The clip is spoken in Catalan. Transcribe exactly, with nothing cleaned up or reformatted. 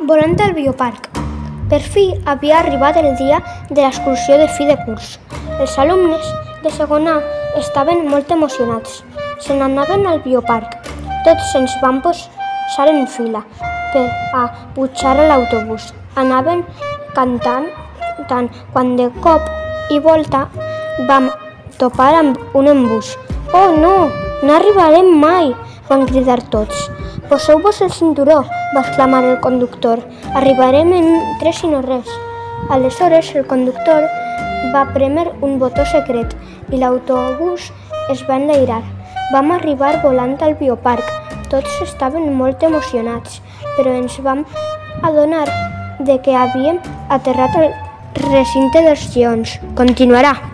volant al bioparc. Per fi havia arribat el dia de l'excursió de fi de curs. Els alumnes de segon A estaven molt emocionats. Se n'anaven al bioparc. Tots ens vam posar en fila per a pujar a l'autobús. Anaven cantant tant quan de cop i volta vam topar amb un embús. «Oh no, no arribarem mai!», van cridar tots. «Poseu-vos el cinturó», va exclamar el conductor. «Arribarem en tres i no res». Aleshores el conductor va prémer un botó secret i l'autobús es va enlairar. Vam arribar volant al bioparc. Tots estaven molt emocionats, però ens vam adonar de que havíem aterrat al recinte dels lleons. Continuarà.